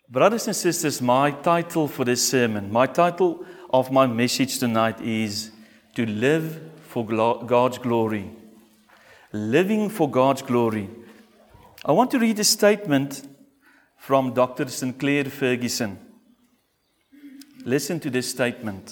Brothers and sisters, my title for this sermon, my title of my message tonight is To Live for God's Glory. Living for God's glory. I want to read a statement from Dr. Sinclair Ferguson. Listen to this statement.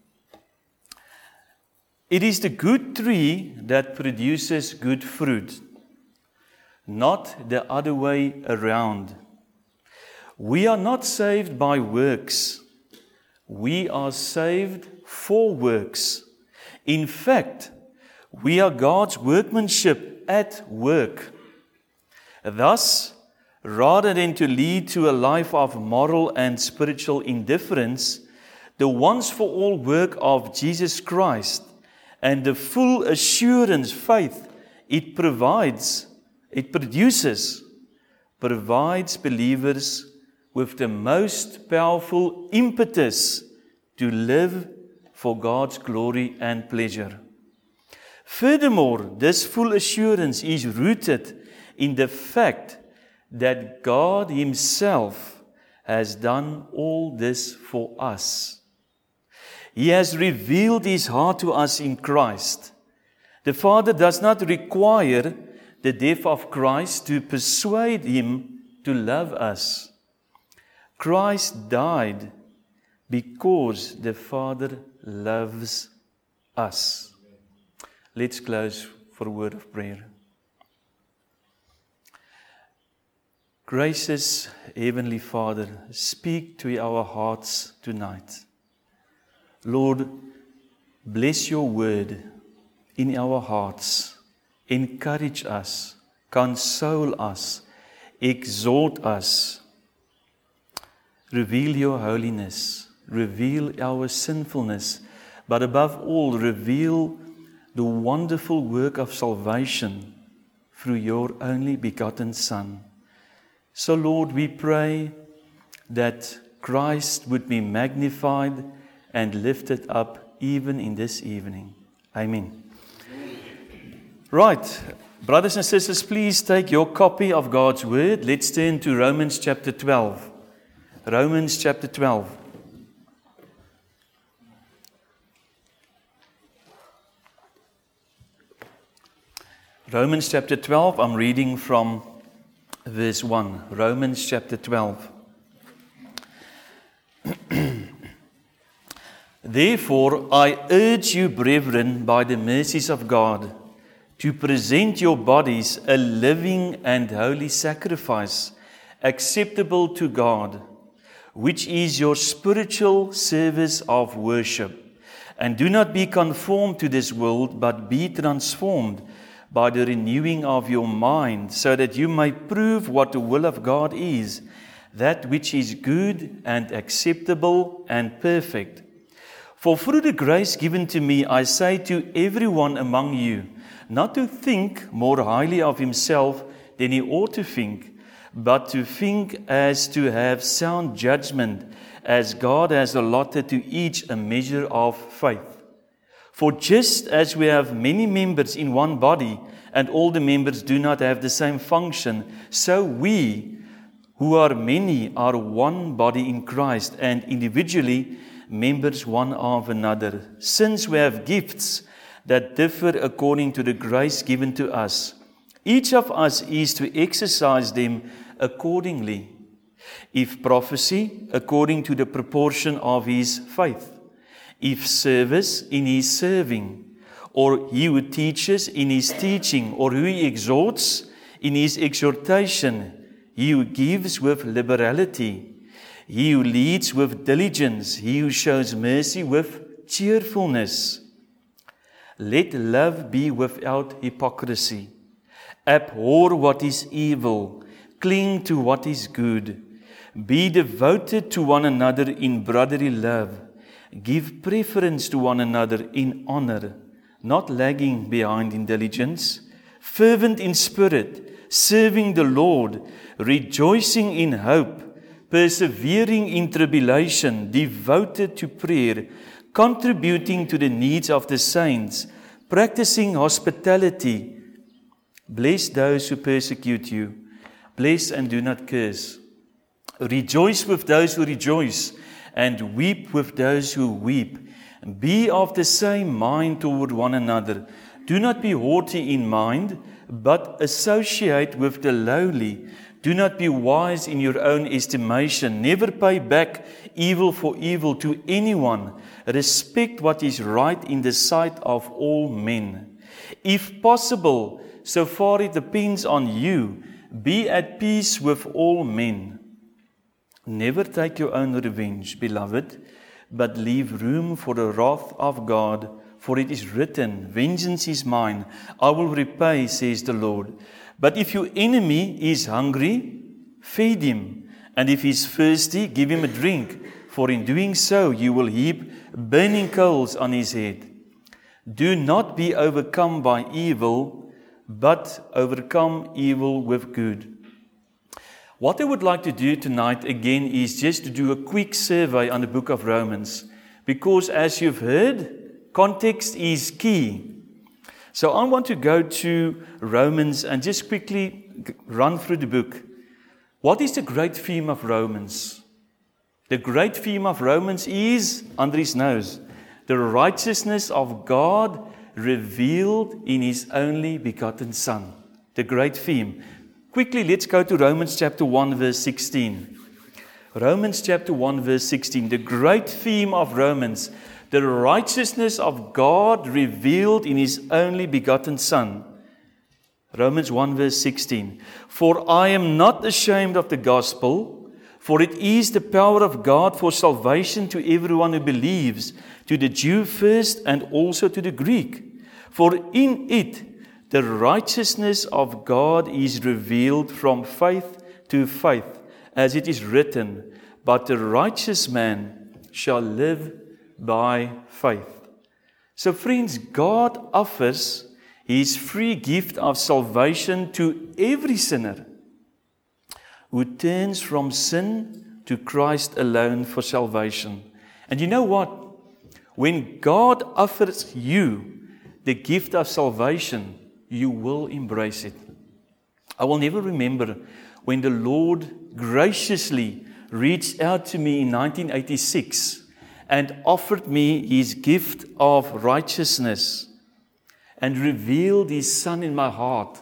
It is the good tree that produces good fruit, not the other way around. We are not saved by works. We are saved for works. In fact, we are God's workmanship at work. Thus, rather than to lead to a life of moral and spiritual indifference, the once-for-all work of Jesus Christ and the full assurance faith it produces believers with the most powerful impetus to live for God's glory and pleasure. Furthermore, this full assurance is rooted in the fact that God Himself has done all this for us. He has revealed His heart to us in Christ. The Father does not require the death of Christ to persuade Him to love us. Christ died because the Father loves us. Let's close for a word of prayer. Gracious Heavenly Father, speak to our hearts tonight. Lord, bless your word in our hearts. Encourage us, console us, exhort us. Reveal your holiness, reveal our sinfulness, but above all, reveal the wonderful work of salvation through your only begotten Son. So, Lord, we pray that Christ would be magnified and lifted up even in this evening. Amen. Right, brothers and sisters, please take your copy of God's Word. Let's turn to Romans chapter 12. Romans chapter 12. Romans chapter 12, I'm reading from verse 1. Romans chapter 12. Therefore, I urge you, brethren, by the mercies of God, to present your bodies a living and holy sacrifice, acceptable to God, which is your spiritual service of worship. And do not be conformed to this world, but be transformed by the renewing of your mind, so that you may prove what the will of God is, that which is good and acceptable and perfect. For through the grace given to me, I say to everyone among you, not to think more highly of himself than he ought to think, but to think as to have sound judgment, as God has allotted to each a measure of faith. For just as we have many members in one body, and all the members do not have the same function, so we, who are many, are one body in Christ, and individually members one of another. Since we have gifts that differ according to the grace given to us, each of us is to exercise them accordingly. If prophecy, according to the proportion of his faith. If service, in his serving. Or he who teaches, in his teaching. Or who exhorts, in his exhortation. He who gives with liberality. He who leads with diligence. He who shows mercy with cheerfulness. Let love be without hypocrisy. Abhor what is evil. Cling to what is good. Be devoted to one another in brotherly love. Give preference to one another in honor, not lagging behind in diligence. Fervent in spirit, serving the Lord, rejoicing in hope, persevering in tribulation, devoted to prayer, contributing to the needs of the saints, practicing hospitality. Bless those who persecute you. Bless and do not curse. Rejoice with those who rejoice, and weep with those who weep. Be of the same mind toward one another. Do not be haughty in mind, but associate with the lowly. Do not be wise in your own estimation. Never pay back evil for evil to anyone. Respect what is right in the sight of all men. If possible, so far it depends on you, be at peace with all men. Never take your own revenge, beloved, but leave room for the wrath of God, for it is written, vengeance is mine, I will repay, says the Lord. But if your enemy is hungry, feed him, and if he is thirsty, give him a drink, for in doing so you will heap burning coals on his head. Do not be overcome by evil, but overcome evil with good. What I would like to do tonight again is just to do a quick survey on the book of Romans, because as you've heard, context is key. So I want to go to Romans and just quickly run through the book. What is the great theme of Romans? The great theme of Romans is, Andries knows, the righteousness of God revealed in His only begotten Son. The great theme. Quickly, let's go to Romans chapter 1, verse 16. Romans chapter 1, verse 16. The great theme of Romans, the righteousness of God revealed in His only begotten Son. Romans 1, verse 16. For I am not ashamed of the gospel, for it is the power of God for salvation to everyone who believes, to the Jew first and also to the Greek. For in it the righteousness of God is revealed from faith to faith, as it is written, but the righteous man shall live by faith. So friends, God offers His free gift of salvation to every sinner who turns from sin to Christ alone for salvation. And you know what? When God offers you the gift of salvation, you will embrace it. I will never remember when the Lord graciously reached out to me in 1986 and offered me His gift of righteousness and revealed His Son in my heart.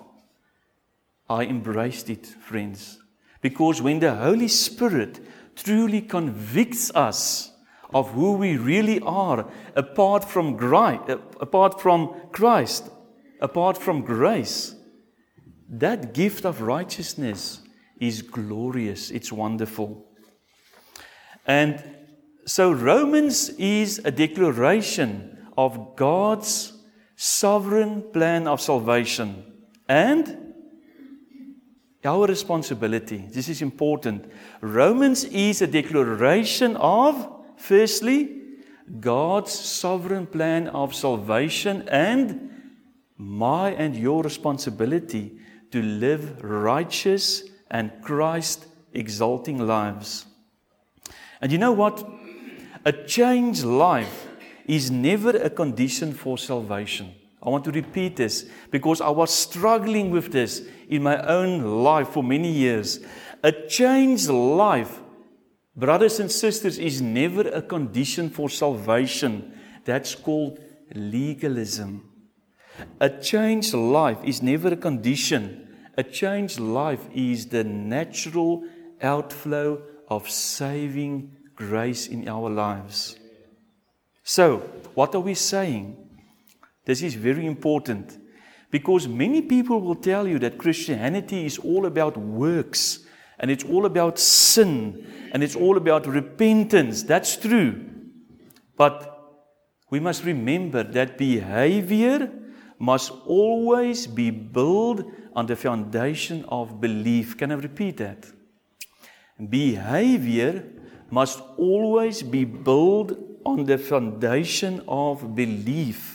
I embraced it, friends. Because when the Holy Spirit truly convicts us of who we really are apart from Christ, apart from grace, that gift of righteousness is glorious. It's wonderful. And so Romans is a declaration of God's sovereign plan of salvation and our responsibility. This is important. Romans is a declaration of, firstly, God's sovereign plan of salvation and my and your responsibility to live righteous and Christ-exalting lives. And you know what? A changed life is never a condition for salvation. I want to repeat this because I was struggling with this in my own life for many years. A changed life, brothers and sisters, is never a condition for salvation. That's called legalism. A changed life is never a condition. A changed life is the natural outflow of saving grace in our lives. So, what are we saying? This is very important because many people will tell you that Christianity is all about works and it's all about sin and it's all about repentance. That's true. But we must remember that behavior must always be built on the foundation of belief. Can I repeat that? Behavior must always be built on the foundation of belief.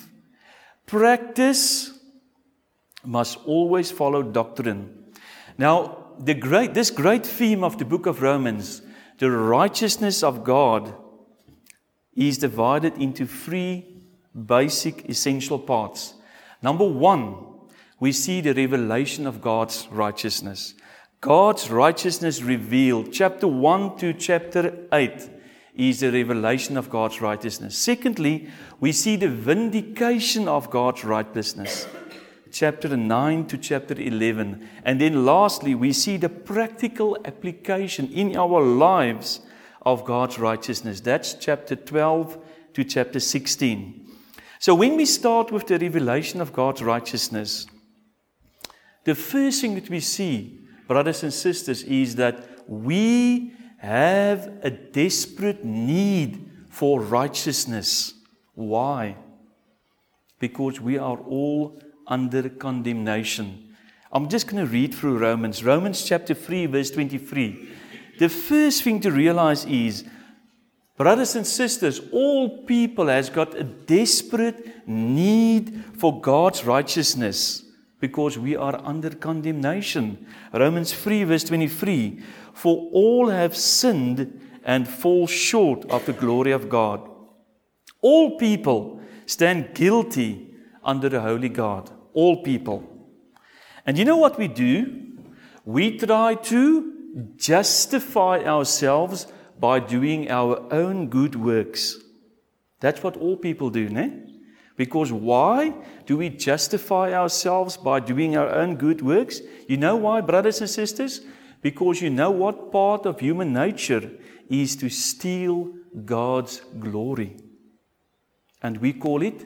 Practice must always follow doctrine. Now, this great theme of the book of Romans, the righteousness of God, is divided into three basic essential parts. Number one, we see the revelation of God's righteousness. God's righteousness revealed. Chapter 1 to chapter 8 is a revelation of God's righteousness. Secondly, we see the vindication of God's righteousness. Chapter 9 to chapter 11. And then lastly, we see the practical application in our lives of God's righteousness. That's chapter 12 to chapter 16. So when we start with the revelation of God's righteousness, the first thing that we see, brothers and sisters, is that we have a desperate need for righteousness. Why? Because we are all under condemnation. I'm just going to read through Romans. Romans chapter 3, verse 23. The first thing to realize is, brothers and sisters, all people has got a desperate need for God's righteousness because we are under condemnation. Romans 3, verse 23. For all have sinned and fall short of the glory of God. All people stand guilty under the holy God. All people. And you know what we do? We try to justify ourselves by doing our own good works. That's what all people do, ne? Because why do we justify ourselves by doing our own good works? You know why, brothers and sisters? Because you know what part of human nature is to steal God's glory. And we call it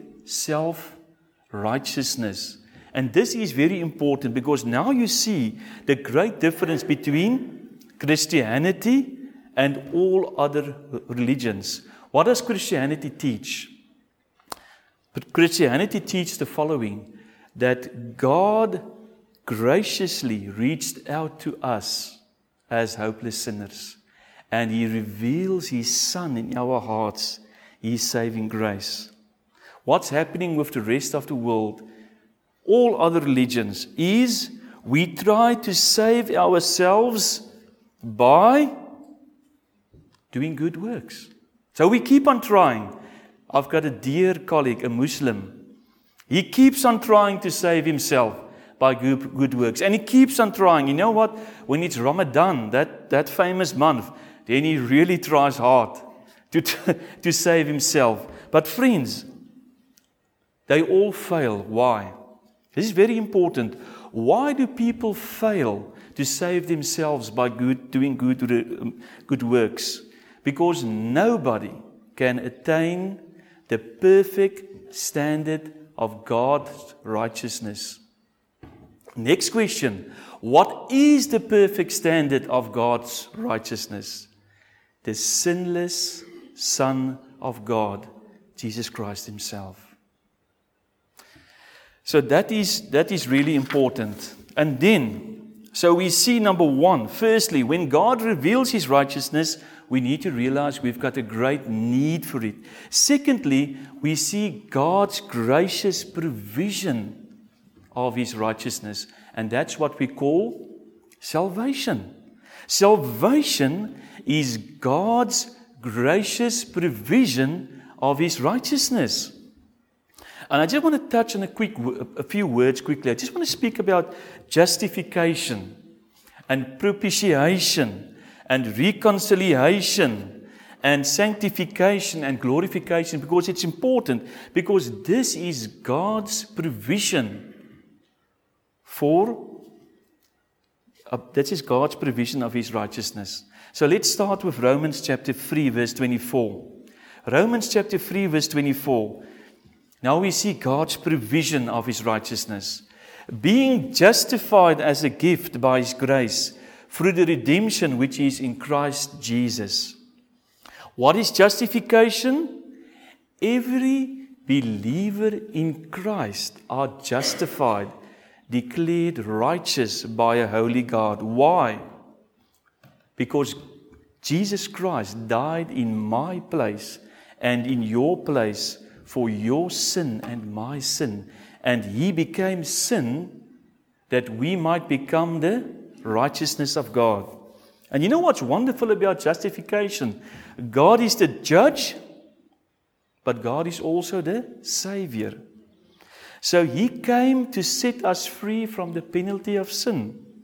self-righteousness. And this is very important because now you see the great difference between Christianity and all other religions. What does Christianity teach? But Christianity teaches the following, that God graciously reached out to us as hopeless sinners, and He reveals His Son in our hearts, His saving grace. What's happening with the rest of the world, all other religions, is we try to save ourselves by doing good works. So we keep on trying. I've got a dear colleague, a Muslim. He keeps on trying to save himself by good works. And he keeps on trying. You know what? When it's Ramadan, that famous month, then he really tries hard to save himself. But friends, they all fail. Why? This is very important. Why do people fail to save themselves by doing good works? Because nobody can attain the perfect standard of God's righteousness. Next question. What is the perfect standard of God's righteousness? The sinless Son of God, Jesus Christ Himself. So that is really important. And then, so we see number one, firstly, when God reveals His righteousness, we need to realize we've got a great need for it. Secondly, we see God's gracious provision of His righteousness. And that's what we call salvation. Salvation is God's gracious provision of His righteousness. And I just want to touch on a few words quickly. I just want to speak about justification and propitiation and reconciliation and sanctification and glorification, because it's important, because this is God's provision that is God's provision of His righteousness. So let's start with Romans chapter 3, verse 24. Romans chapter 3, verse 24. Now we see God's provision of His righteousness. Being justified as a gift by His grace through the redemption which is in Christ Jesus. What is justification? Every believer in Christ are justified, declared righteous by a holy God. Why? Because Jesus Christ died in my place and in your place for your sin and my sin. And He became sin that we might become the righteousness of God. And you know what's wonderful about justification? God is the judge, but God is also the Savior. So He came to set us free from the penalty of sin.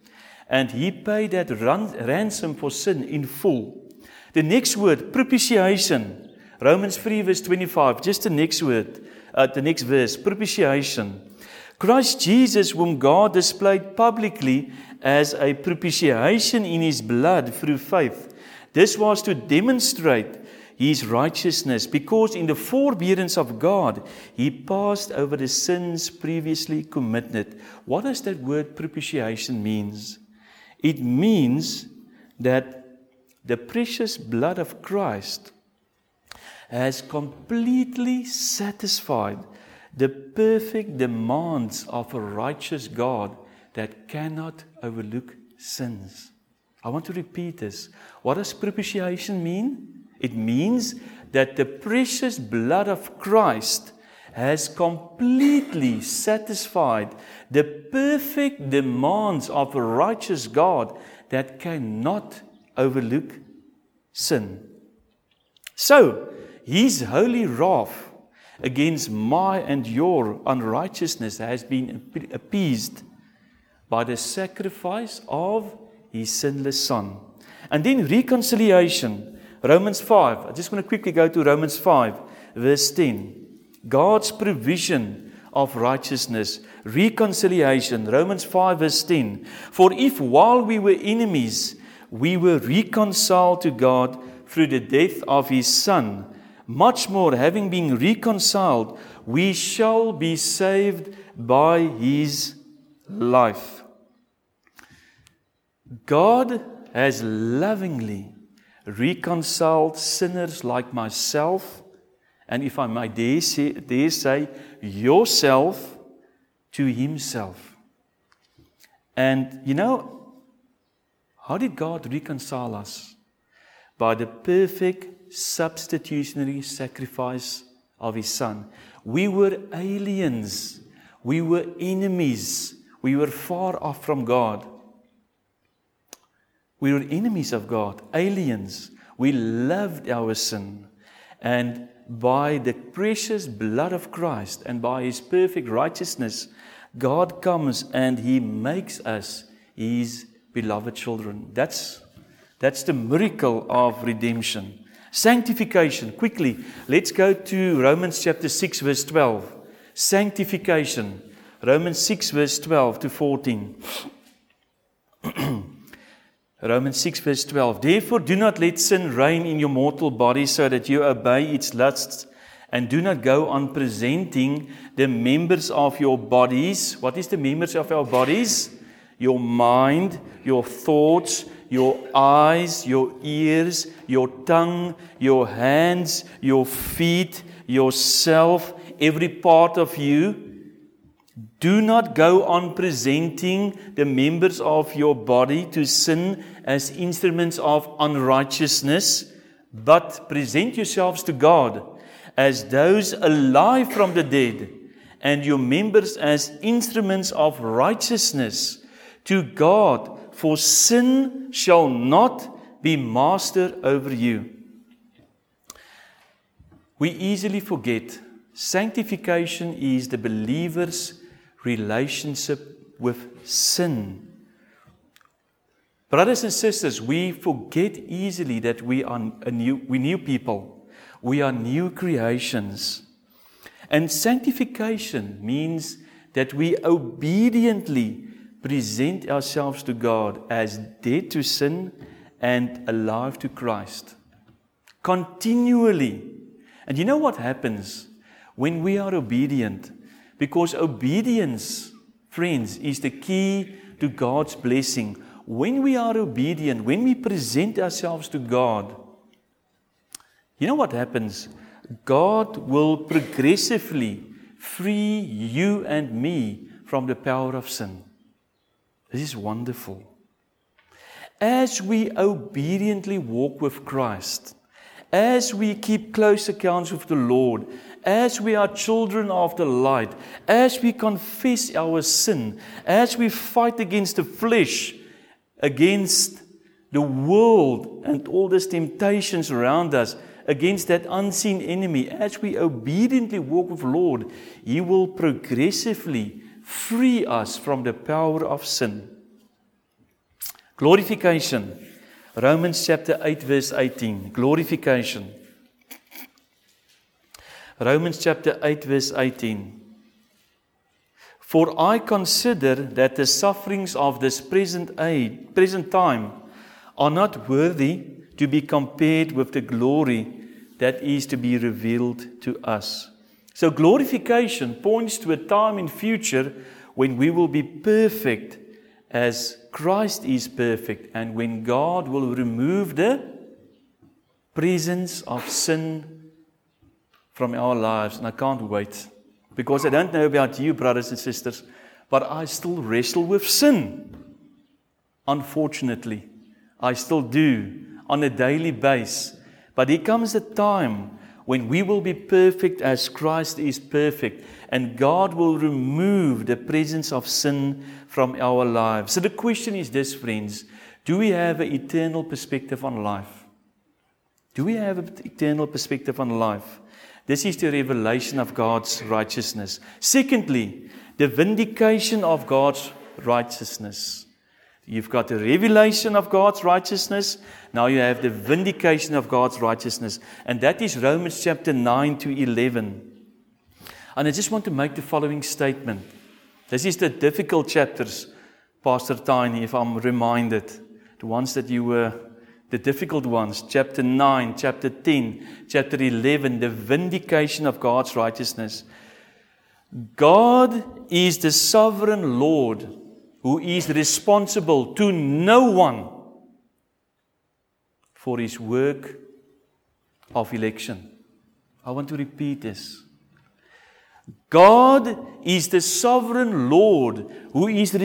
and He paid that ransom for sin in full. The next word, propitiation. Romans 3 verse 25, just the next word, the next verse, propitiation. Christ Jesus, whom God displayed publicly as a propitiation in His blood through faith. This was to demonstrate His righteousness, because in the forbearance of God, He passed over the sins previously committed. What does that word propitiation means? It means that the precious blood of Christ has completely satisfied the perfect demands of a righteous God that cannot overlook sins. I want to repeat this. What does propitiation mean? It means that the precious blood of Christ has completely satisfied the perfect demands of a righteous God that cannot overlook sin. So, His holy wrath against my and your unrighteousness has been appeased by the sacrifice of His sinless Son. And then reconciliation. Romans 5. I just want to quickly go to Romans 5, verse 10. God's provision of righteousness, reconciliation. Romans 5, verse 10. For if while we were enemies, we were reconciled to God through the death of His Son, much more, having been reconciled, we shall be saved by His life. God has lovingly reconciled sinners like myself, and if I may dare say, yourself, to Himself. And you know, how did God reconcile us? By the perfect substitutionary sacrifice of His Son. We were aliens. We were enemies. We were far off from God. We were enemies of God, aliens. We loved our sin. And by the precious blood of Christ and by His perfect righteousness, God comes and He makes us His beloved children. That's the miracle of redemption. Sanctification, quickly, let's go to Romans chapter 6 verse 12. Sanctification, Romans 6 verse 12 to 14. Romans 6 verse 12. Therefore do not let sin reign in your mortal body so that you obey its lusts, and do not go on presenting the members of your bodies. What is the members of our bodies? Your mind, your thoughts, your eyes, your ears, your tongue, your hands, your feet, yourself, every part of you. Do not go on presenting the members of your body to sin as instruments of unrighteousness, but present yourselves to God as those alive from the dead, and your members as instruments of righteousness to God. For sin shall not be master over you. We easily forget sanctification is the believer's relationship with sin. Brothers and sisters, we forget easily that we are new people. We are new creations. And sanctification means that we obediently present ourselves to God as dead to sin and alive to Christ. Continually. And you know what happens when we are obedient? Because obedience, friends, is the key to God's blessing. When we are obedient, when we present ourselves to God, you know what happens? God will progressively free you and me from the power of sin. This is wonderful. As we obediently walk with Christ, as we keep close accounts with the Lord, as we are children of the light, as we confess our sin, as we fight against the flesh, against the world and all these temptations around us, against that unseen enemy, as we obediently walk with the Lord, He will progressively free us from the power of sin. Glorification. Romans chapter 8 verse 18. Glorification. Romans chapter 8 verse 18. For I consider that the sufferings of this present time are not worthy to be compared with the glory that is to be revealed to us. So glorification points to a time in future when we will be perfect as Christ is perfect, and when God will remove the presence of sin from our lives. And I can't wait, because I don't know about you, brothers and sisters, but I still wrestle with sin. Unfortunately, I still do on a daily basis. But there comes a time when we will be perfect as Christ is perfect, and God will remove the presence of sin from our lives. So the question is this, friends: do we have an eternal perspective on life? Do we have an eternal perspective on life? This is the revelation of God's righteousness. Secondly, the vindication of God's righteousness. You've got the revelation of God's righteousness. Now you have the vindication of God's righteousness. And that is Romans chapter 9 to 11. And I just want to make the following statement. This is the difficult chapters, Pastor Tiny, if I'm reminded. The ones that you were, the difficult ones. Chapter 9, chapter 10, chapter 11, the vindication of God's righteousness. God is the sovereign Lord who is responsible to no one for His work of election. I want to repeat this. God is the sovereign Lord who is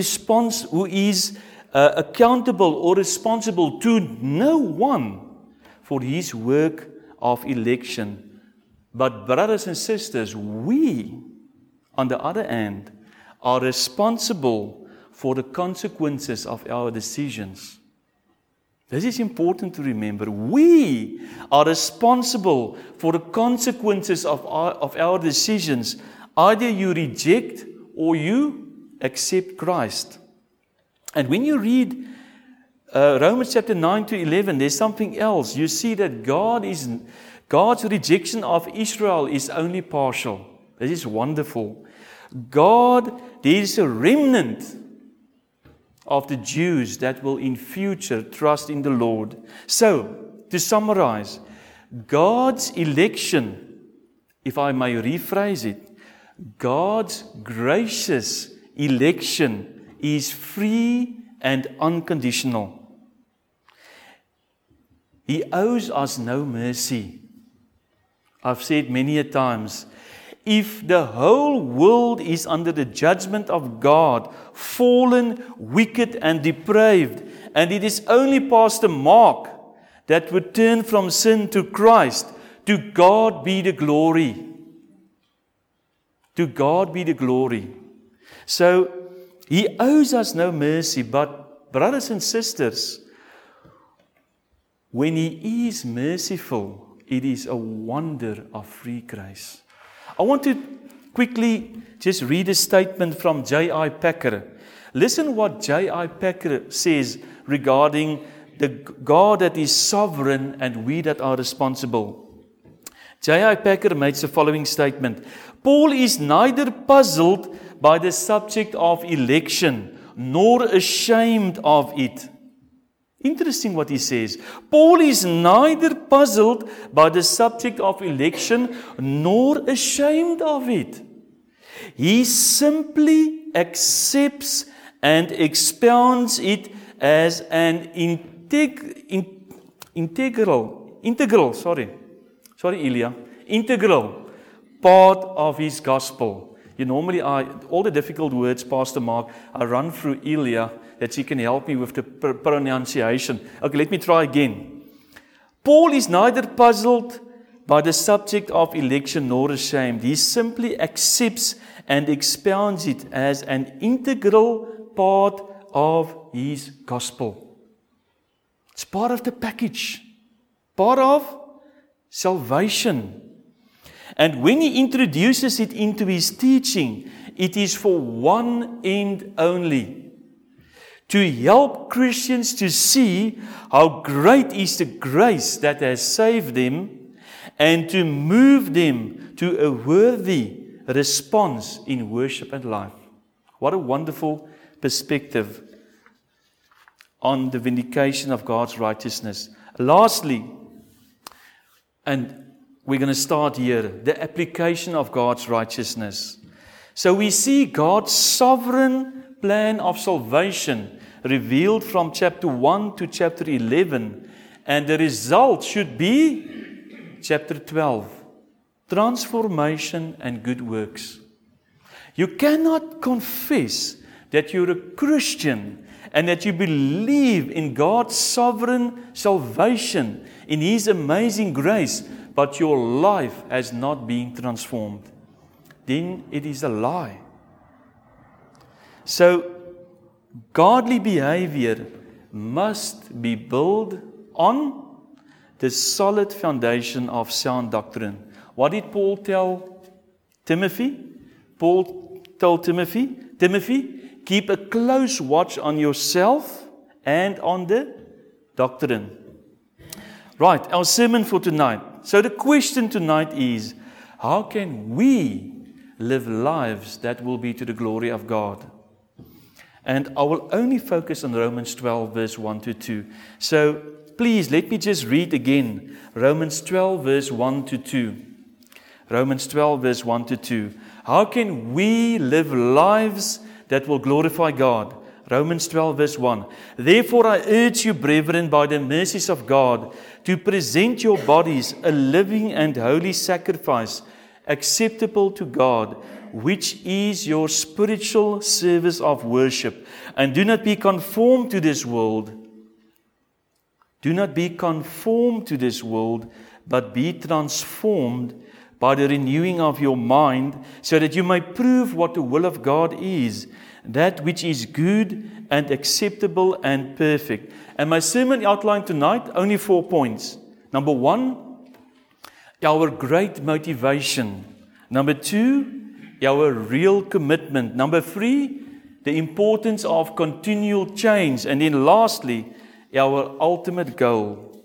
accountable or responsible to no one for His work of election. But brothers and sisters, we, on the other hand, are responsible for the consequences of our decisions. This is important to remember. We are responsible for the consequences of our decisions. Either you reject or you accept Christ. And when you read Romans chapter 9 to 11, there's something else. You see that God's rejection of Israel is only partial. This is wonderful. There is a remnant of the Jews that will in future trust in the Lord. So, to summarize, God's election, if I may rephrase it, God's gracious election is free and unconditional. He owes us no mercy. I've said many a times, if the whole world is under the judgment of God, fallen, wicked and depraved, and it is only Pastor Mark that would turn from sin to Christ, to God be the glory. To God be the glory. So, He owes us no mercy, but brothers and sisters, when He is merciful, it is a wonder of free grace. I want to quickly just read a statement from J.I. Packer. Listen what J.I. Packer says regarding the God that is sovereign and we that are responsible. J.I. Packer makes the following statement. Paul is neither puzzled by the subject of election nor ashamed of it. Interesting what he says. Paul is neither puzzled by the subject of election nor ashamed of it. He simply accepts and expounds it as an integral part of his gospel. You normally, all the difficult words, Pastor Mark, I run through Ilya that she can help me with the pronunciation. Okay, let me try again. Paul is neither puzzled by the subject of election nor ashamed. He simply accepts and expounds it as an integral part of his gospel. It's part of the package, part of salvation. And when he introduces it into his teaching, it is for one end only: to help Christians to see how great is the grace that has saved them and to move them to a worthy response in worship and life. What a wonderful perspective on the vindication of God's righteousness. Lastly, and we're going to start here, the application of God's righteousness. So we see God's sovereign plan of salvation revealed from chapter 1 to chapter 11, and the result should be chapter 12, transformation and good works. You cannot confess that you're a Christian and that you believe in God's sovereign salvation, in His amazing grace, but your life has not been transformed. Then it is a lie. So, godly behavior must be built on the solid foundation of sound doctrine. What did Paul tell Timothy? Paul told Timothy, keep a close watch on yourself and on the doctrine. Right, our sermon for tonight. So the question tonight is, how can we live lives that will be to the glory of God? And I will only focus on Romans 12, verse 1 to 2. So please, let me just read again. Romans 12, verse 1 to 2. Romans 12, verse 1 to 2. How can we live lives that will glorify God? Romans 12, verse 1. Therefore I urge you, brethren, by the mercies of God, to present your bodies a living and holy sacrifice, acceptable to God, which is your spiritual service of worship. And do not be conformed to this world. Do not be conformed to this world, but be transformed by the renewing of your mind, so that you may prove what the will of God is, that which is good and acceptable and perfect. And my sermon outline tonight, only 4 points. Number 1, our great motivation. Number 2, our real commitment. Number 3, the importance of continual change. And then lastly, our ultimate goal.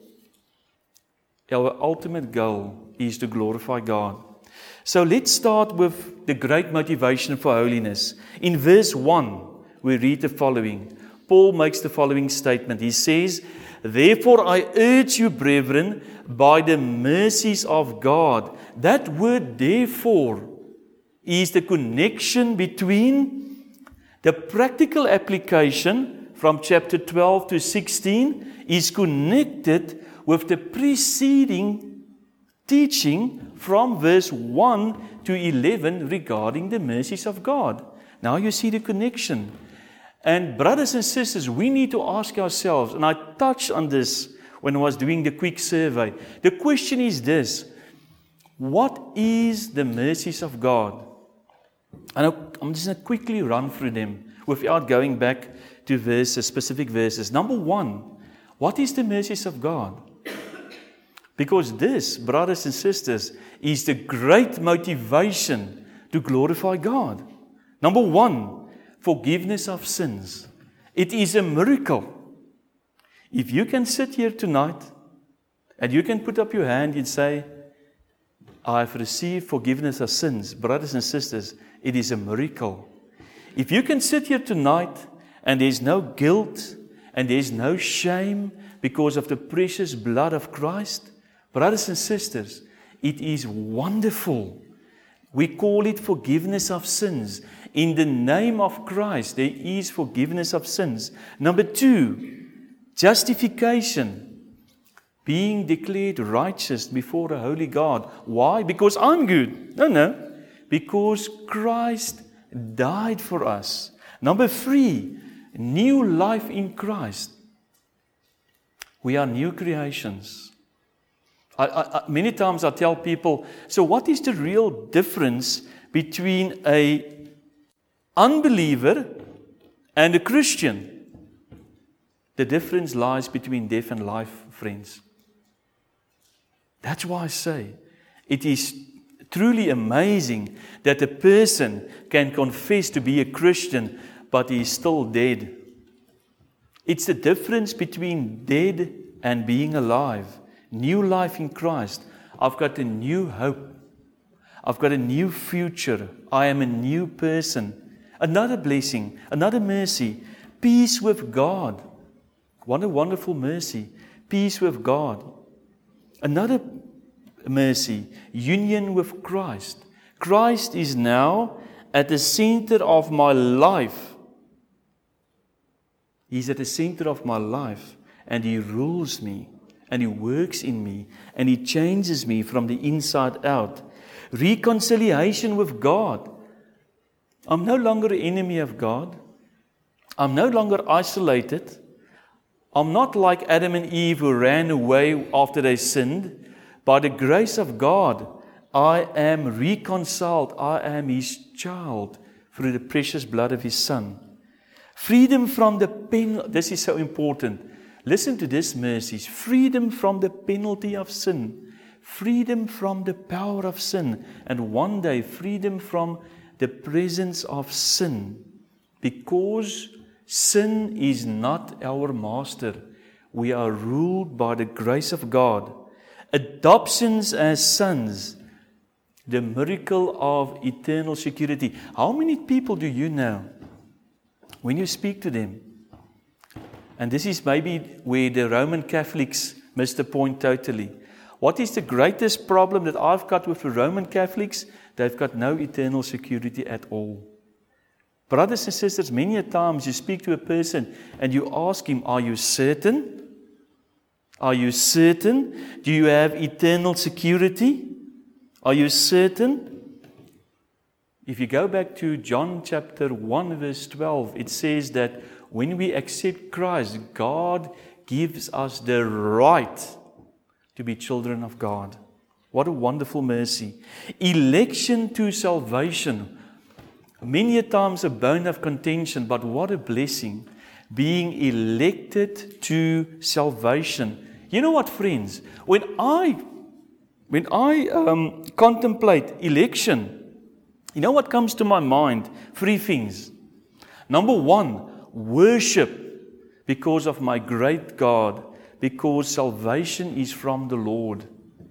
Our ultimate goal is to glorify God. So let's start with the great motivation for holiness. In verse 1, we read the following. Paul makes the following statement. He says, therefore I urge you, brethren, by the mercies of God. That word therefore is the connection between the practical application from chapter 12 to 16 is connected with the preceding teaching from verse 1 to 11 regarding the mercies of God. Now you see the connection. And brothers and sisters, we need to ask ourselves, and I touched on this when I was doing the quick survey. The question is this: what is the mercies of God? And I'm just going to quickly run through them without going back to verses, specific verses. Number 1, what is the mercies of God? Because this, brothers and sisters, is the great motivation to glorify God. Number 1, forgiveness of sins. It is a miracle. If you can sit here tonight and you can put up your hand and say, I have received forgiveness of sins, brothers and sisters, it is a miracle. If you can sit here tonight and there's no guilt and there's no shame because of the precious blood of Christ, brothers and sisters, it is wonderful. We call it forgiveness of sins. In the name of Christ, there is forgiveness of sins. Number 2, justification. Being declared righteous before a holy God. Why? Because I'm good. No. Because Christ died for us. Number 3, new life in Christ. We are new creations. Many times I tell people, so what is the real difference between an unbeliever and a Christian? The difference lies between death and life, friends. That's why I say it is truly amazing that a person can confess to be a Christian, but he is still dead. It's the difference between dead and being alive. New life in Christ. I've got a new hope. I've got a new future. I am a new person. Another blessing, another mercy. Peace with God. What a wonderful mercy. Peace with God. Another mercy. Union with Christ. Christ is now at the center of my life. He's at the center of my life. And He rules me. And He works in me. And He changes me from the inside out. Reconciliation with God. I'm no longer an enemy of God. I'm no longer isolated. I'm not like Adam and Eve who ran away after they sinned. By the grace of God, I am reconciled. I am His child through the precious blood of His Son. Freedom from the penalty. This is so important. Listen to this mercies. Freedom from the penalty of sin. Freedom from the power of sin. And one day, freedom from the presence of sin. Because sin is not our master. We are ruled by the grace of God. Adoptions as sons. The miracle of eternal security. How many people do you know, when you speak to them, and this is maybe where the Roman Catholics missed the point totally. What is the greatest problem that I've got with the Roman Catholics? They've got no eternal security at all. Brothers and sisters, many a times you speak to a person and you ask him, are you certain? Are you certain? Do you have eternal security? Are you certain? If you go back to John chapter 1 verse 12, it says that when we accept Christ, God gives us the right to be children of God. What a wonderful mercy. Election to salvation. Many a times a bone of contention, but what a blessing. Being elected to salvation. You know what, friends? When I contemplate election, you know what comes to my mind? 3 things. Number 1, worship because of my great God, because salvation is from the Lord.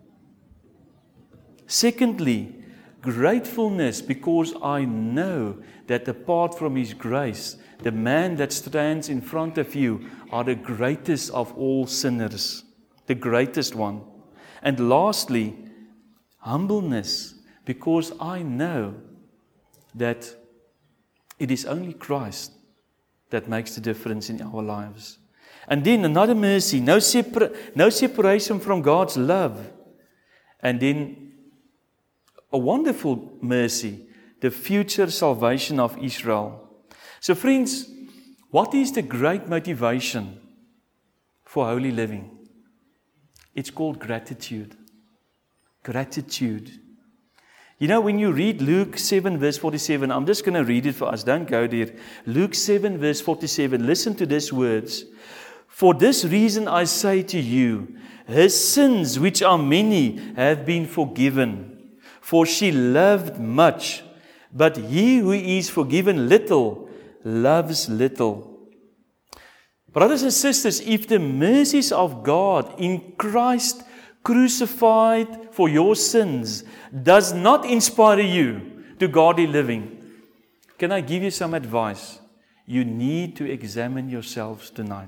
Secondly, gratefulness because I know that apart from His grace, the man that stands in front of you are the greatest of all sinners, the greatest one. And lastly, humbleness because I know that it is only Christ that makes the difference in our lives. And then another mercy, no separation from God's love. And then a wonderful mercy, the future salvation of Israel. So friends, what is the great motivation for holy living? It's called gratitude. Gratitude. You know, when you read Luke 7 verse 47, I'm just going to read it for us. Don't go there. Luke 7 verse 47, listen to these words. For this reason I say to you, her sins, which are many, have been forgiven. For she loved much, but he who is forgiven little, loves little. Brothers and sisters, if the mercies of God in Christ crucified for your sins does not inspire you to godly living, can I give you some advice? You need to examine yourselves tonight.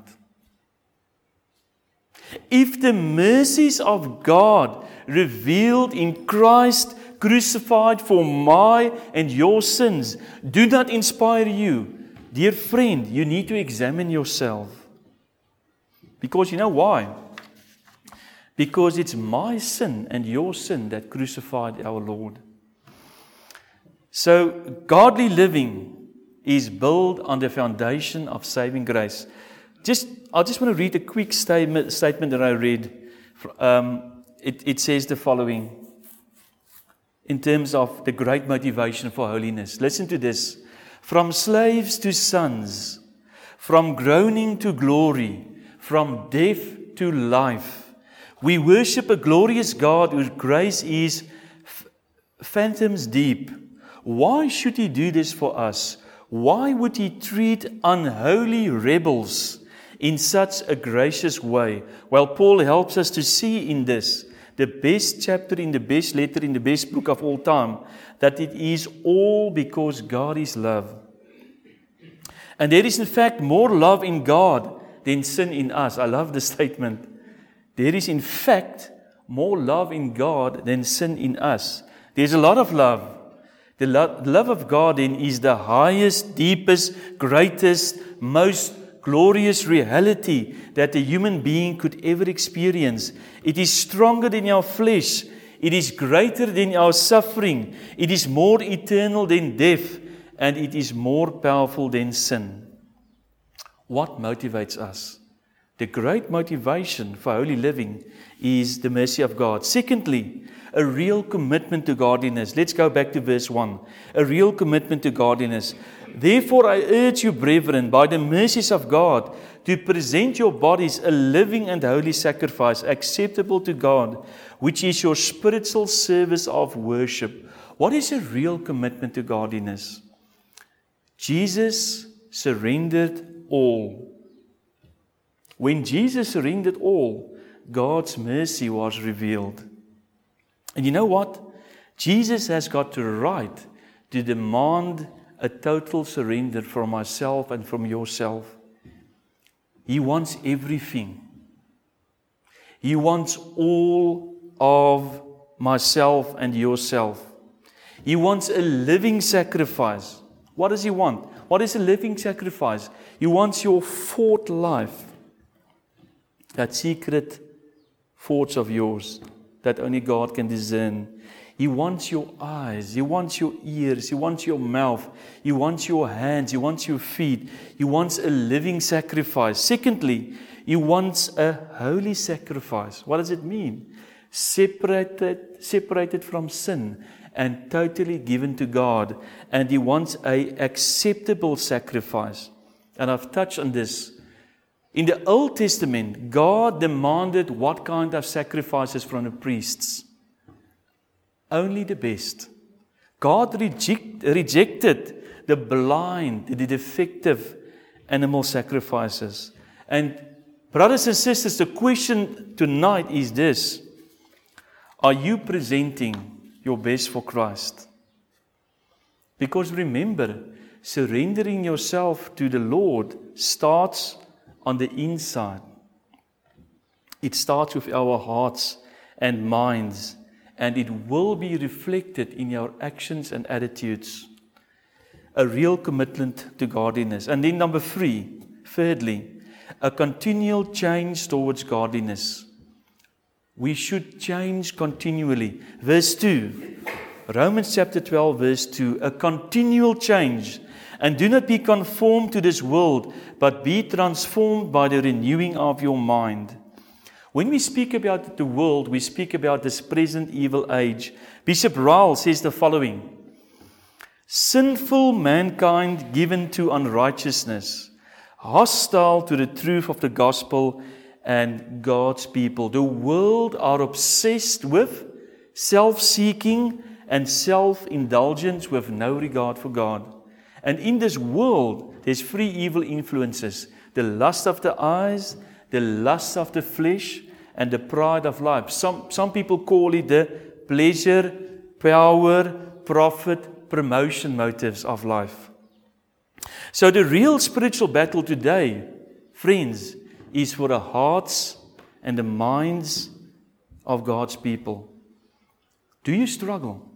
If the mercies of God revealed in Christ crucified for my and your sins do not inspire you, dear friend, you need to examine yourself. Because you know why? Because it's my sin and your sin that crucified our Lord. So, godly living is built on the foundation of saving grace. I just want to read a quick statement that I read. It says the following in terms of the great motivation for holiness. Listen to this. From slaves to sons, from groaning to glory, from death to life, we worship a glorious God whose grace is fathoms deep. Why should He do this for us? Why would He treat unholy rebels in such a gracious way. Well, Paul helps us to see in this, the best chapter in the best letter in the best book of all time, that it is all because God is love. And there is in fact more love in God than sin in us. I love the statement. There is in fact more love in God than sin in us. There's a lot of love. The love of God then is the highest, deepest, greatest, most glorious reality that a human being could ever experience. It is stronger than our flesh. It is greater than our suffering. It is more eternal than death. And it is more powerful than sin. What motivates us? The great motivation for holy living is the mercy of God. Secondly, a real commitment to godliness. Let's go back to verse 1. A real commitment to godliness. Therefore, I urge you, brethren, by the mercies of God, to present your bodies a living and holy sacrifice, acceptable to God, which is your spiritual service of worship. What is a real commitment to godliness? Jesus surrendered all. When Jesus surrendered all, God's mercy was revealed. And you know what? Jesus has got the right to demand a total surrender from myself and from yourself. He wants everything. He wants all of myself and yourself. He wants a living sacrifice. What does He want? What is a living sacrifice? He wants your thought life. That secret thoughts of yours that only God can discern. He wants your eyes. He wants your ears. He wants your mouth. He wants your hands. He wants your feet. He wants a living sacrifice. Secondly, He wants a holy sacrifice. What does it mean? Separated from sin and totally given to God. And He wants an acceptable sacrifice. And I've touched on this. In the Old Testament, God demanded what kind of sacrifices from the priests? Only the best. God rejected the blind, the defective animal sacrifices. And brothers and sisters, the question tonight is this. Are you presenting your best for Christ? Because remember, surrendering yourself to the Lord starts on the inside. It starts with our hearts and minds, and it will be reflected in our actions and attitudes. A real commitment to godliness. And then number 3, thirdly, a continual change towards godliness. We should change continually. Verse 2, Romans chapter 12, verse 2, a continual change. And do not be conformed to this world, but be transformed by the renewing of your mind. When we speak about the world, we speak about this present evil age. Bishop Ryle says the following. Sinful mankind given to unrighteousness, hostile to the truth of the gospel and God's people. The world are obsessed with self-seeking and self-indulgence with no regard for God. And in this world, there's 3 evil influences. The lust of the eyes, the lust of the flesh, and the pride of life. Some people call it the pleasure, power, profit, promotion motives of life. So the real spiritual battle today, friends, is for the hearts and the minds of God's people. Do you struggle?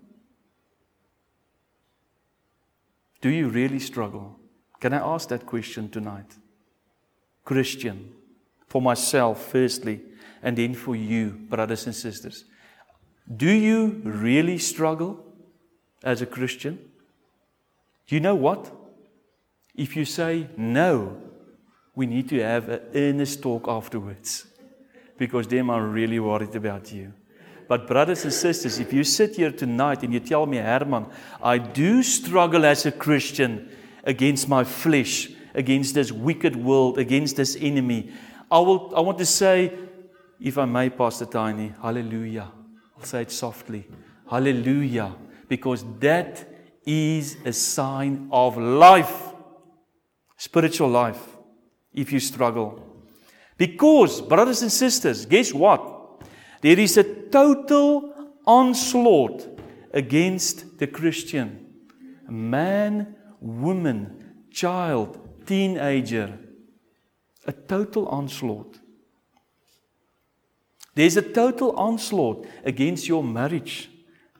Do you really struggle? Can I ask that question tonight? Christian, for myself firstly, and then for you, brothers and sisters. Do you really struggle as a Christian? You know what? If you say no, we need to have an earnest talk afterwards, because then I'm really worried about you. But brothers and sisters, if you sit here tonight and you tell me, Herman, I do struggle as a Christian against my flesh, against this wicked world, against this enemy, I want to say, if I may, Pastor Tiny, hallelujah. I'll say it softly. Hallelujah. Because that is a sign of life. Spiritual life. If you struggle. Because, brothers and sisters, guess what? There is a total onslaught against the Christian. Man, woman, child, teenager. A total onslaught. There's a total onslaught against your marriage.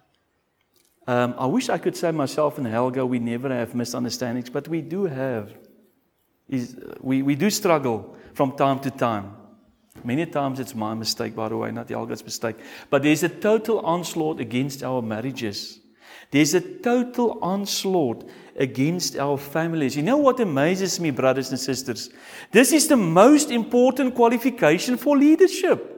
I wish I could say myself and Helga, we never have misunderstandings, but we do have. We do struggle from time to time. Many times it's my mistake, by the way, not Helga's mistake. But there's a total onslaught against our marriages. There's a total onslaught against our families. You know what amazes me, brothers and sisters? This is the most important qualification for leadership.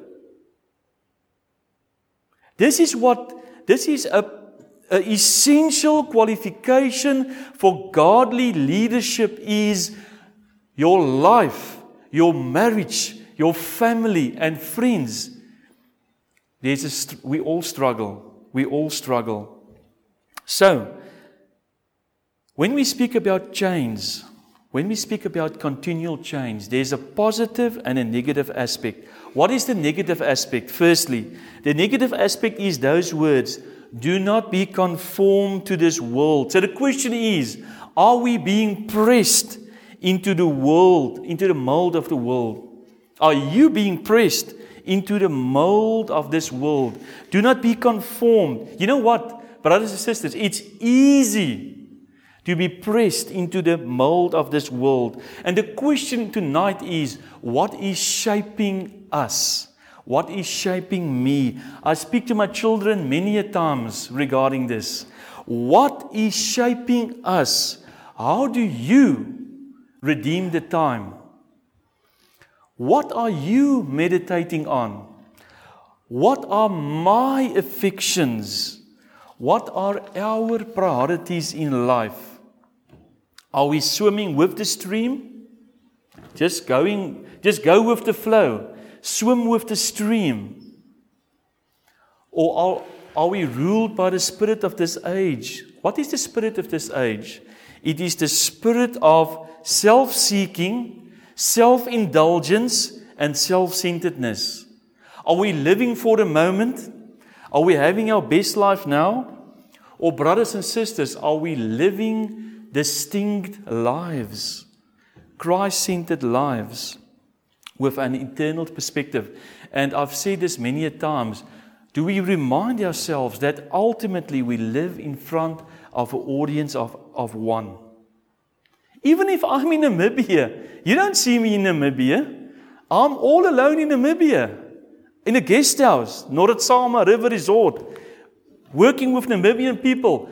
This is a essential qualification for godly leadership is your life, your marriage, your family and friends. We all struggle. We all struggle. So, when we speak about change, when we speak about continual change, there's a positive and a negative aspect. What is the negative aspect? Firstly, the negative aspect is those words, do not be conformed to this world. So the question is, are we being pressed into the world, into the mold of the world? Are you being pressed into the mold of this world? Do not be conformed. You know what, brothers and sisters, it's easy to be pressed into the mold of this world. And the question tonight is, what is shaping us? What is shaping me? I speak to my children many a times regarding this. What is shaping us? How do you redeem the time? What are you meditating on? What are my affections? What are our priorities in life? Are we swimming with the stream? Just go with the flow. Swim with the stream. Or are we ruled by the spirit of this age? What is the spirit of this age? It is the spirit of self-seeking, self-indulgence, and self-centeredness. Are we living for the moment? Are we having our best life now? Or brothers and sisters, are we living distinct lives? Christ-centered lives with an eternal perspective. And I've said this many a times. Do we remind ourselves that ultimately we live in front of an audience of one? Even if I'm in Namibia, you don't see me in Namibia. I'm all alone in Namibia, in a guest house, Noratsama River Resort, working with Namibian people.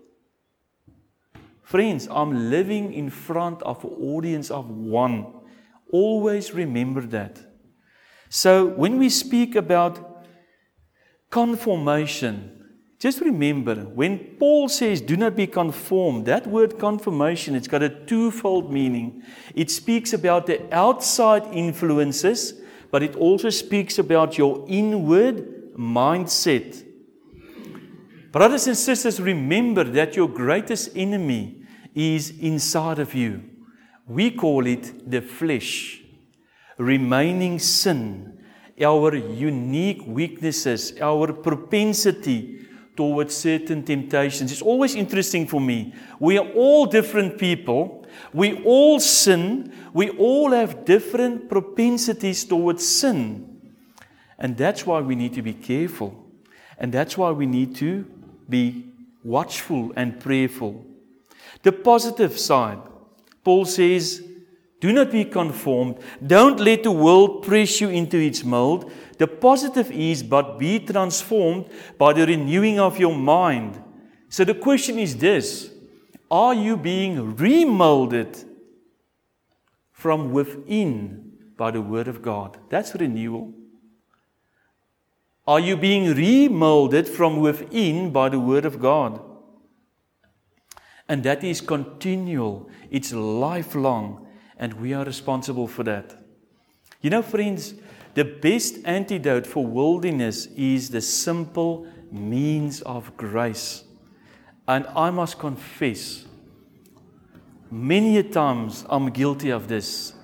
Friends, I'm living in front of an audience of one. Always remember that. So when we speak about conformation, just remember, when Paul says, do not be conformed, that word conformation, it's got a twofold meaning. It speaks about the outside influences, but it also speaks about your inward mindset. Brothers and sisters, remember that your greatest enemy is inside of you. We call it the flesh, remaining sin, our unique weaknesses, our propensity towards certain temptations. It's always interesting for me. We are all different people. We all sin. We all have different propensities towards sin. And that's why we need to be careful. And that's why we need to be watchful and prayerful. The positive side, Paul says, do not be conformed. Don't let the world press you into its mold. The positive is, but be transformed by the renewing of your mind. So the question is this, are you being remolded from within by the Word of God? That's renewal. Are you being remolded from within by the Word of God? And that is continual. It's lifelong. And we are responsible for that. You know, friends, the best antidote for worldliness is the simple means of grace. And I must confess, many a times I'm guilty of this.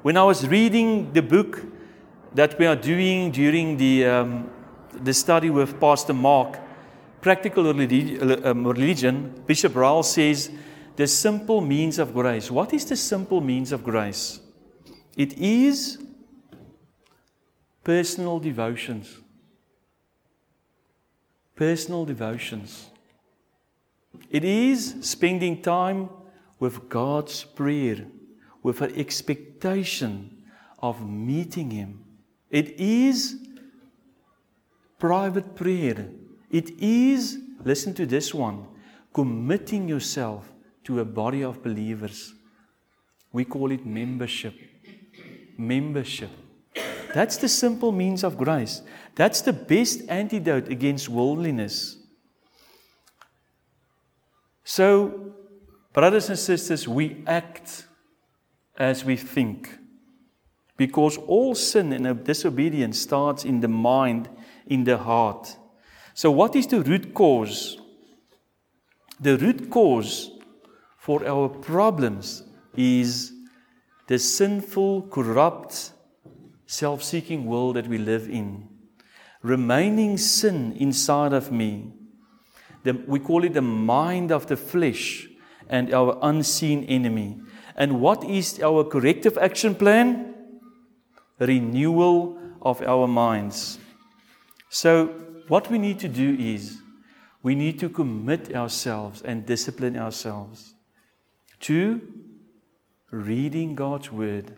When I was reading the book that we are doing during the study with Pastor Mark, Practical Religion, Bishop Ryle says, the simple means of grace. What is the simple means of grace? It is personal devotions. Personal devotions. It is spending time with God's prayer, with an expectation of meeting Him. It is private prayer. It is, listen to this one, committing yourself to a body of believers. We call it membership. Membership. That's the simple means of grace. That's the best antidote against worldliness. So, brothers and sisters, we act as we think. Because all sin and disobedience starts in the mind, in the heart. So what is the root cause? The root cause for our problems is the sinful, corrupt, self-seeking world that we live in. Remaining sin inside of me. We call it the mind of the flesh and our unseen enemy. And what is our corrective action plan? Renewal of our minds. So, what we need to do is, we need to commit ourselves and discipline ourselves to reading God's Word.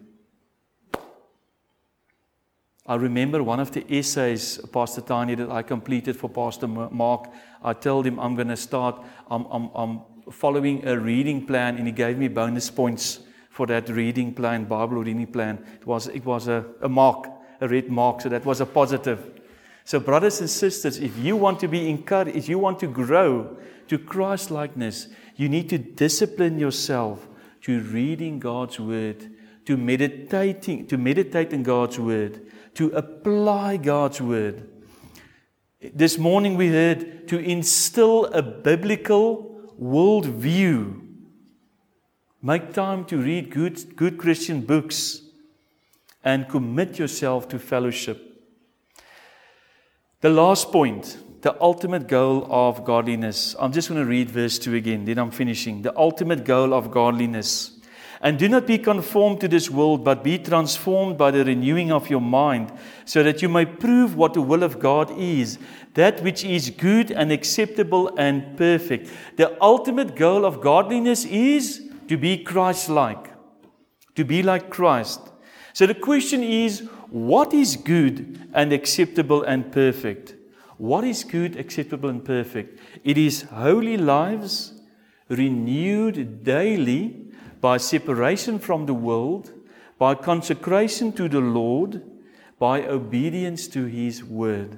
I remember one of the essays, Pastor Tanya, that I completed for Pastor Mark. I told him I'm going to start, I'm following a reading plan, and he gave me bonus points for that reading plan, Bible reading plan. It was a mark, a red mark, so that was a positive. So brothers and sisters, if you want to be encouraged, if you want to grow to Christ-likeness, you need to discipline yourself to reading God's Word, to meditate in God's Word, to apply God's Word. This morning we heard to instill a biblical worldview. Make time to read good Christian books and commit yourself to fellowship. The last point, the ultimate goal of godliness. I'm just going to read verse 2 again, then I'm finishing. The ultimate goal of godliness. And do not be conformed to this world, but be transformed by the renewing of your mind, so that you may prove what the will of God is, that which is good and acceptable and perfect. The ultimate goal of godliness is to be Christ-like, to be like Christ. So the question is, what is good and acceptable and perfect? What is good, acceptable and perfect? It is holy lives renewed daily by separation from the world, by consecration to the Lord, by obedience to His Word.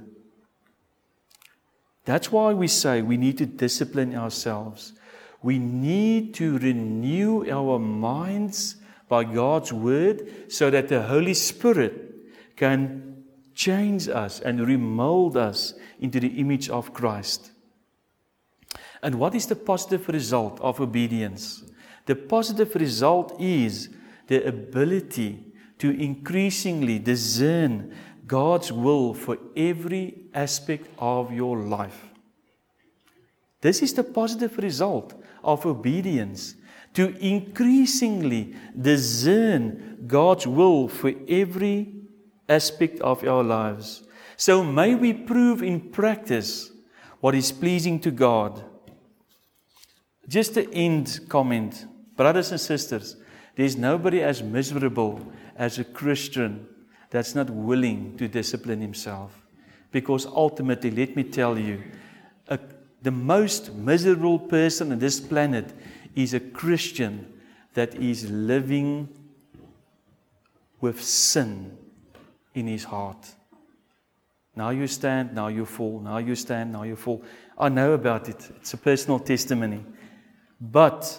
That's why we say we need to discipline ourselves. We need to renew our minds by God's Word so that the Holy Spirit can change us and remold us into the image of Christ. And what is the positive result of obedience? The positive result is the ability to increasingly discern God's will for every aspect of your life. This is the positive result of obedience, to increasingly discern God's will for every aspect of our lives. So may we prove in practice what is pleasing to God. Just an end comment. Brothers and sisters, there's nobody as miserable as a Christian that's not willing to discipline himself. Because ultimately, let me tell you, the most miserable person on this planet is a Christian that is living with sin in his heart. Now you stand, now you fall. Now you stand, now you fall. I know about it. It's a personal testimony. But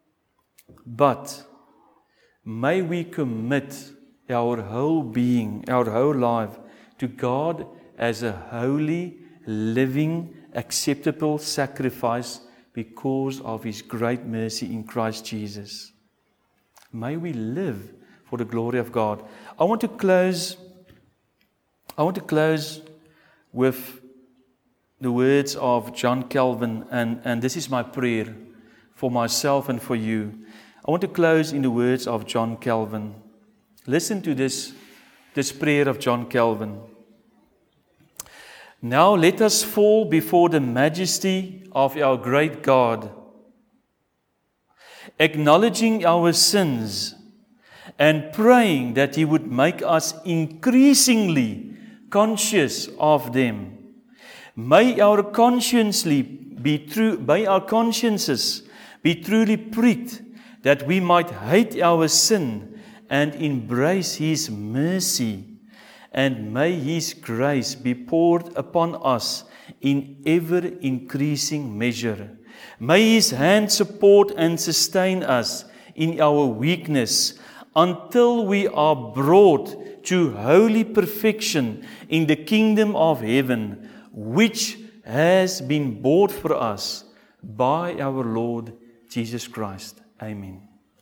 may we commit our whole being, our whole life to God as a holy, living, acceptable sacrifice because of His great mercy in Christ Jesus. May we live for the glory of God. I want to close with the words of John Calvin, and this is my prayer for myself and for you. I want to close in the words of John Calvin. Listen to this prayer of John Calvin. Now let us fall before the majesty of our great God, acknowledging our sins and praying that He would make us increasingly conscious of them. May our consciences be truly pricked, that we might hate our sin and embrace His mercy, and may His grace be poured upon us in ever-increasing measure. May His hand support and sustain us in our weakness until we are brought to holy perfection in the kingdom of heaven, which has been bought for us by our Lord Jesus Christ. Amen.